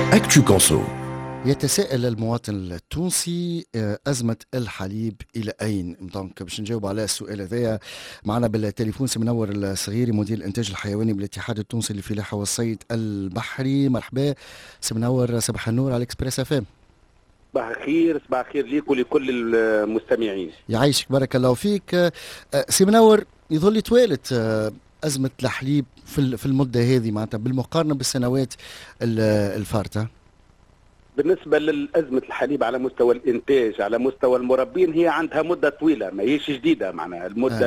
Actu Conso. يتساءل المواطن التونسي أزمة الحليب إلى أين؟ دونك باش نجاوب على السؤال هذايا معنا بالتليفون سي منور الصغيري مدير الإنتاج الحيواني بالاتحاد التونسي للفلاحة والصيد البحري. مرحبا سي منور، صباح النور على إكسبريس اف ام. صباح الخير، صباح الخير ليك ولكل المستمعين. يعيشك بارك الله فيك. سي منور، يظل توالت أزمة الحليب في المدة هذه معناتها بالمقارنة بالسنوات الفارطة. بالنسبة للأزمة الحليب على مستوى الإنتاج على مستوى المربين هي عندها مدة طويلة، ما هيش جديدة. معناها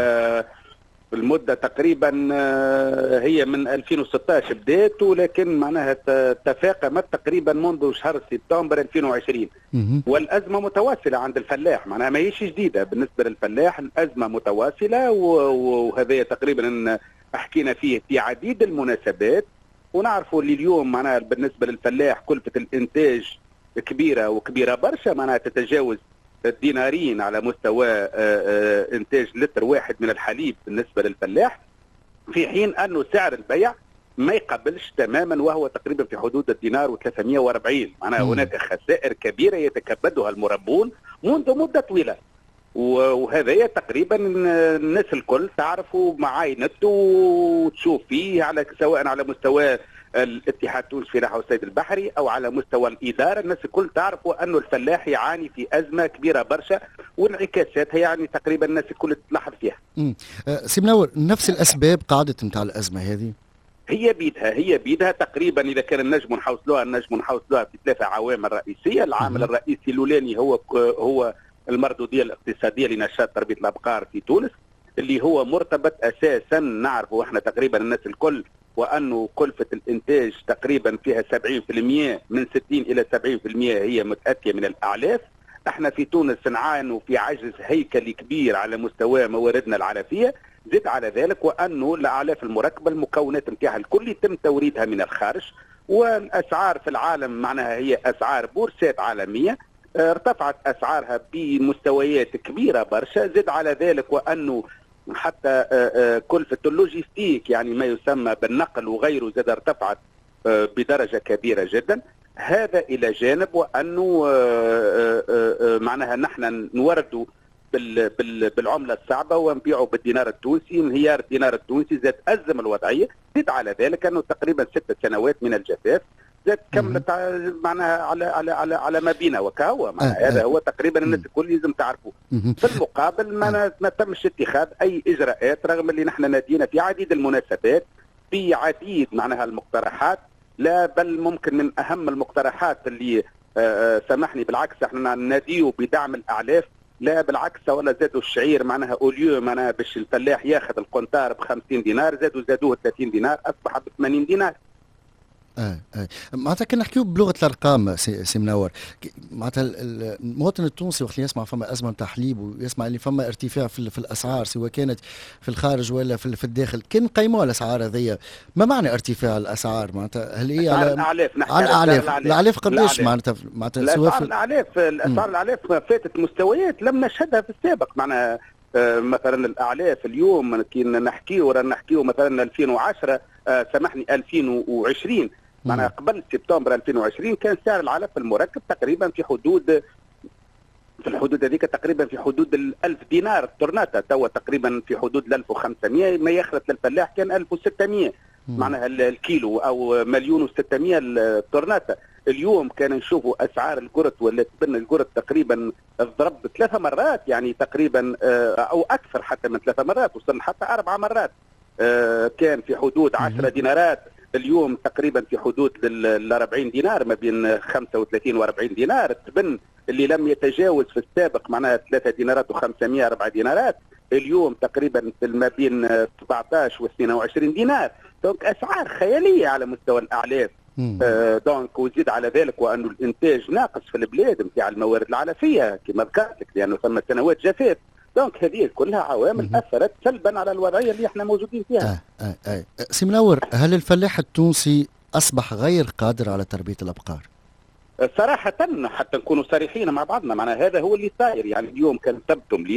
المدة تقريبا هي من 2016 بدات، ولكن معناها تفاقمت تقريبا منذ شهر سبتمبر 2020. والأزمة متواصلة عند الفلاح، معناها ما هيش جديدة بالنسبة للفلاح، الأزمة متواصلة وهذا تقريبا حكينا فيه في عديد المناسبات. ونعرفوا اللي اليوم معناها بالنسبة للفلاح كلفة الإنتاج كبيرة برشا، معناها تتجاوز الدينارين على مستوى إنتاج لتر واحد من الحليب بالنسبة للفلاح، في حين أنه سعر البيع ما يقبلش تماما وهو تقريبا في حدود الدينار و340. معناها هناك خسائر كبيرة يتكبدها المربون منذ مدة طويلة، وهذا تقريبا الناس الكل تعرفوا معاينته وتشوف فيه على سواء على مستوى الاتحاد التونسي للفلاحة والصيد البحري او على مستوى الاداره. الناس الكل تعرفوا انه الفلاح يعاني في ازمه كبيره برشا، وانعكاساتها يعني تقريبا الناس الكل تلاحظ فيها. سي منور، نفس الاسباب قاعدت نتاع الازمه هذه هي بيدها تقريبا. اذا كان النجم نحوصلوها في ثلاثه عوامل رئيسيه. العامل الرئيسي الاولاني هو المردوديه الاقتصاديه لنشاط تربيه الابقار في تونس، اللي هو مرتبط اساسا نعرفوا احنا تقريبا الناس الكل، وانه كلفه الانتاج تقريبا فيها 70% من 60 الى 70% هي متاتيه من الاعلاف. احنا في تونس نعانوا في عجز هيكلي كبير على مستوى مواردنا العلفيه. زد على ذلك وانه الاعلاف المركبه المكونات نتاعها الكل يتم توريدها من الخارج، والاسعار في العالم معناها هي اسعار بورصات عالميه ارتفعت اسعارها بمستويات كبيره برشا. زد على ذلك وانه حتى كلفة اللوجستيك يعني ما يسمى بالنقل وغيره زاد ارتفعت بدرجة كبيرة جدا. هذا إلى جانب وأنه معناها نحن نوردوا بالعملة الصعبة ونبيعوا بالدينار التونسي. انهيار الدينار التونسي زاد أزم الوضعية. زد على ذلك أنه تقريبا 6 سنوات من الجفاف زاد كملت معناها على ما بينا وكهو. هذا هو تقريبا الناس الكل لازم تعرفوه. في المقابل ما تمش اتخاذ اي اجراءات، رغم اللي نحن نادينا في عديد المناسبات في عديد معناها المقترحات. لا بل ممكن من اهم المقترحات اللي سامحني بالعكس احنا ناديو بدعم الاعلاف، لا بالعكس ولا زادوا الشعير معناها اوليو معناها باش الفلاح ياخذ القنطار ب 50 دينار زادوه 30 دينار اصبح ب 80 دينار. معناتها كنا نحكيو بلغه الارقام سي منور. معناتها المواطن التونسي وقت يسمع فما ازمه نتاع حليب ويسمع اللي فما ارتفاع في الاسعار سواء كانت في الخارج ولا في الداخل، كان نقيموا الاسعار هذيا. ما معنى ارتفاع الاسعار؟ معناتها هل هي على الاعلاف قداش معناتها الاسعار الاعلاف فاتت مستويات لم نشهدها في السابق. معناها مثلا الاعلاف اليوم كي نحكيو مثلا 2010 سامحني 2020 معناها قبل سبتمبر 2020 كان سعر العلف المركب تقريبا في الحدود هذيك تقريبا في حدود 1000 دينار التورناتا. توا تقريبا في حدود 1500. ما يخلط للفلاح كان 1600 معناها الكيلو او 1,600,000 التورناتا. اليوم كان نشوفوا اسعار القرط ولا تبنى القرط تقريبا الضرب 3 مرات، يعني تقريبا او اكثر حتى من 3 مرات، وصل حتى 4 مرات. كان في حدود 10 دينارات، اليوم تقريبا في حدود ال 40 دينار، ما بين 35 و 40 دينار. التبن اللي لم يتجاوز في السابق معناها 3 دينارات و500 4 دينارات، اليوم تقريبا ما بين 17 و 22 دينار. دونك اسعار خياليه على مستوى الاعلاف. دونك وزيد على ذلك وانه الانتاج ناقص في البلاد نتاع الموارد العلفيه كما ذكرت لك، لانه ثم سنوات جفاف. دونك هذه كلها عوامل اثرت سلبا على الوضعيه اللي احنا موجودين فيها. سي منور، هل الفلاح التونسي اصبح غير قادر على تربيه الابقار؟ صراحه حتى نكونوا صريحين مع بعضنا، معناها هذا هو اللي صاير. يعني اليوم كان ثبته مليح،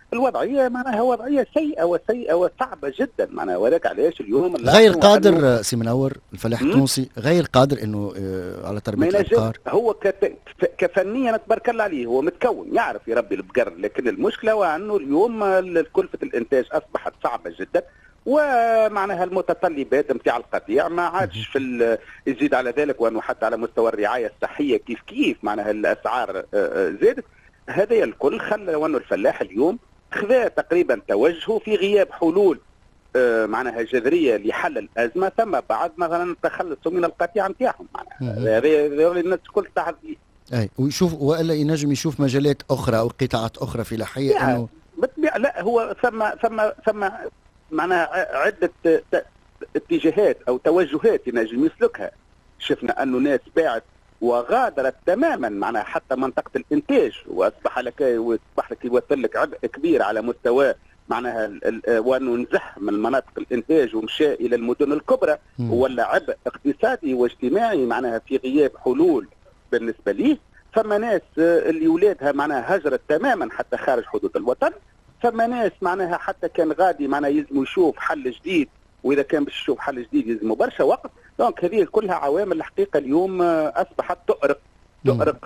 الوضعيه معناها وضعيه سيئه وسيئه وصعبه جدا معناها، وذاك علاش اليوم غير قادر سي منور الفلاح التونسي غير قادر انه على تربيه الابقار. هو كفنيا تبارك الله عليه، هو متكون يعرف يربي البقر، لكن المشكله هو انه اليوم كلفه الانتاج اصبحت صعبه جدا، ومعناها المتطلبات نتاع القطيع ما عادش في يزيد على ذلك، وانه حتى على مستوى الرعايه الصحيه كيف معناها الاسعار زادت. هذا الكل خلى وانه الفلاح اليوم خذا تقريبا توجهه في غياب حلول معناها جذريه لحل الازمه، ثم بعد مثلا تخلصوا من القطيع نتاعهم معناها. هذا الناس الكل تحدي. اي ويشوف والا ينجم يشوف مجالات اخرى او قطاعات اخرى فلاحيه يعني انه لا هو ثم معناها عده اتجاهات او توجهات ينجم يسلكها. شفنا انه ناس باعت وغادرت تماما معناها حتى منطقه الانتاج، واصبح لك يوصل لك عبء كبير على مستوى معناها وانه نزح من مناطق الانتاج ومشى الى المدن الكبرى، ولا عبء اقتصادي واجتماعي معناها في غياب حلول بالنسبه ليه. فما ناس اللي ولادها معناها هجرت تماما حتى خارج حدود الوطن، فما ناس معناها حتى كان غادي معناها يلزم يشوف حل جديد، واذا كان باش يشوف حل جديد يلزمه برشا وقت. دونك هذه كلها عوامل الحقيقه اليوم اصبحت تؤرق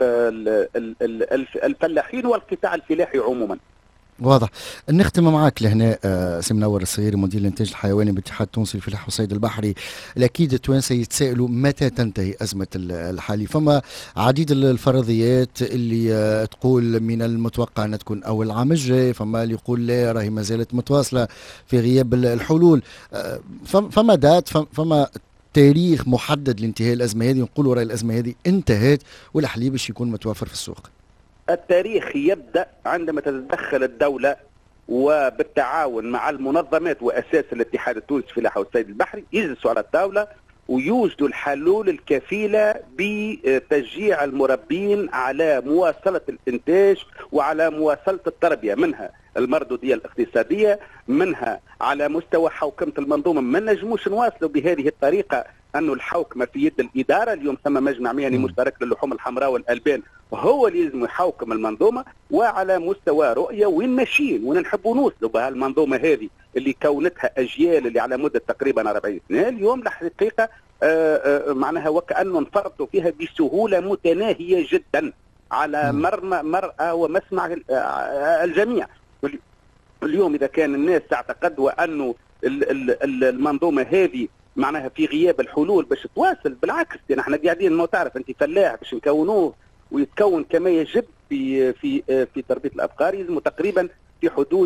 الفلاحين والقطاع الفلاحي عموما. واضح. نختم معك لهنا سي منور الصغيري مدير الانتاج الحيواني بالاتحاد التونسي للفلاحه والصيد البحري. الاكيد التوانسه يتساءلوا متى تنتهي ازمه الحليب، فما عديد الفرضيات اللي تقول من المتوقع ان تكون اول العام الجاي، فما اللي يقول لا راهي ما زالت متواصله في غياب الحلول. فما دات فما تاريخ محدد لانتهاء الازمه هذه، نقولوا راهي الازمه هذه انتهت والحليب باش يكون متوفر في السوق؟ التاريخ يبدأ عندما تتدخل الدولة وبالتعاون مع المنظمات وأساس الاتحاد التونسي للفلاحة والصيد البحري، يجلسوا على الطاولة ويوجدوا الحلول الكفيلة بتشجيع المربين على مواصلة الإنتاج وعلى مواصلة التربية، منها المردودية الاقتصادية، منها على مستوى حوكمة المنظومة. ما نجموش نواصلوا بهذه الطريقة أنه الحوكمة في يد الإدارة. اليوم ثم مجمع مهني مشترك للحوم الحمراء والألبان وهو اللي لازم يحوكم المنظومة، وعلى مستوى رؤية وين ماشيين وين نحبوا نوصلوا بها المنظومة هذه اللي كونتها أجيال اللي على مدة تقريبا 40 سنة. اليوم الحقيقة معناها وكأنه انفرطوا فيها بسهولة متناهية جدا على مرأى ومسمع الجميع. اليوم إذا كان الناس تعتقد وأنه المنظومة هذه معناها في غياب الحلول باش تواصل، بالعكس يعني احنا قاعدين ما تعرف انت فلاح باش نكونوه ويتكون كما يجب في تربيه الابقار يلزموا تقريبا في حدود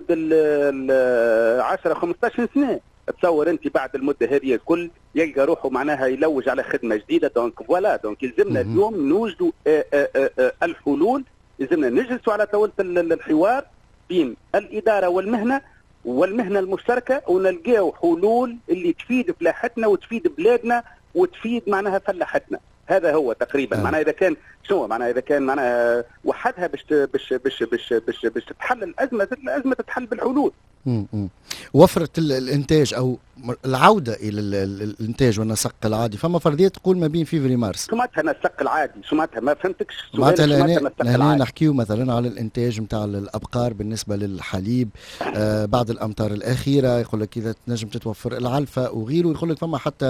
ال 10 15 سنه. تصور انت بعد المده هذه الكل يلقى روحه معناها يلوج على خدمه جديده. دونك فوالا دونك يلزمنا اليوم نوجدوا الحلول، يلزمنا نجلسوا على طاوله الحوار بين الاداره والمهنه المشتركه ونلقاو حلول اللي تفيد فلاحتنا وتفيد بلادنا وتفيد معناها فلاحتنا. هذا هو تقريبا معناها اذا كان شنو معناها اذا كان معناها وحدها باش تتحل الازمه تتحل بالحلول. وفرة الانتاج او العوده الى الانتاج والنسق العادي، فما فرضيه تقول ما بين فيفري مارس. شو معناتها النسق العادي؟ شو معناتها ما فهمتكش؟ معناتها نحكيو مثلا على الانتاج نتاع الابقار بالنسبه للحليب بعد الامطار الاخيره، يقول لك اذا تنجم تتوفر العلفه وغيره، يقول لك فما حتى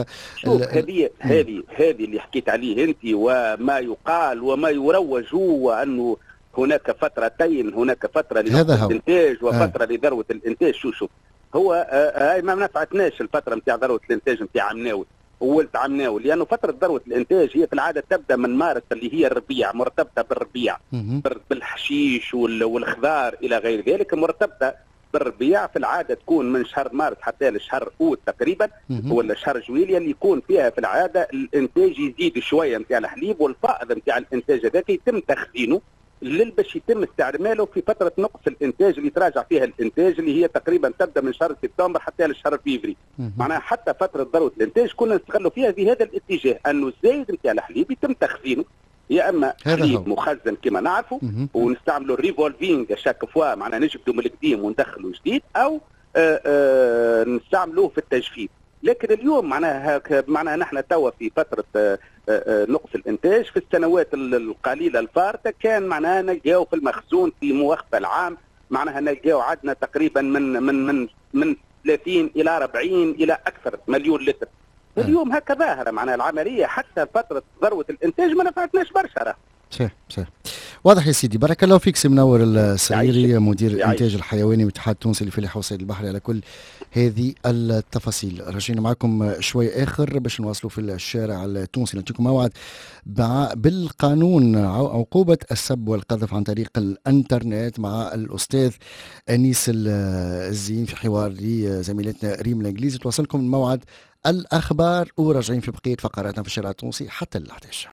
هذه اللي حكيت عليه انت وما يقال وما يروج هو انه هناك فترتين، هناك فتره للانتاج وفتره لذروه الانتاج. شوف هو هاي ما نفعتناش الفتره نتاع ذروه الانتاج نتاع عمناول وولد عمناول، لانه فتره ذروه الانتاج هي في العاده تبدا من مارس اللي هي الربيع، مرتبطه بالربيع بالحشيش والخضار الى غير ذلك، مرتبطه بالربيع. في العاده تكون من شهر مارس حتى لشهر اوت تقريبا ولا شهر جويليا، اللي يكون فيها في العاده الانتاج يزيد شويه نتاع الحليب، والفائض نتاع الانتاج هذاك يتم تخزينه باش يتم استعماله في فتره نقص الانتاج اللي تراجع فيها الانتاج، اللي هي تقريبا تبدا من شهر سبتمبر حتى لشهر فيفري. معناها حتى فتره ذروه الانتاج كنا نستغلوا فيها في هذا الاتجاه، انه الزايد نتاع الحليب يتم تخزينه، يا اما حليب مخزن كما نعرفوا ونستعملوا الريفولفينغ شاك فوا، معناها نجبدوا من القديم وندخلوا جديد، او نستعملوه في التجفيف. لكن اليوم معناها نحن توا في فتره نقص الانتاج. في السنوات القليله الفارطه كان معناها نلقاو في المخزون في مواقف العام معناها نلقاو عندنا تقريبا من 30 الى 40 الى اكثر مليون لتر. اليوم هكا ظاهره معناها العمليه حتى فتره ذروه الانتاج ما نفعتناش برشا. صحيح صحيح. واضح يا سيدي. بارك الله فيك سي منور السعيري مدير الانتاج الحيواني والاتحاد التونسي للفلاحه والصيد البحري على كل هذه التفاصيل. رجعنا معكم شوي اخر باش نواصلوا في الشارع التونسي. نعطيكم موعد بالقانون عقوبه السب والقذف عن طريق الانترنت مع الاستاذ انيس الزين في حوار لزميلتنا ريم الانجليزي. توصلكم الموعد الاخبار وراجعين في بقيه فقراتنا في الشارع التونسي حتى ال11.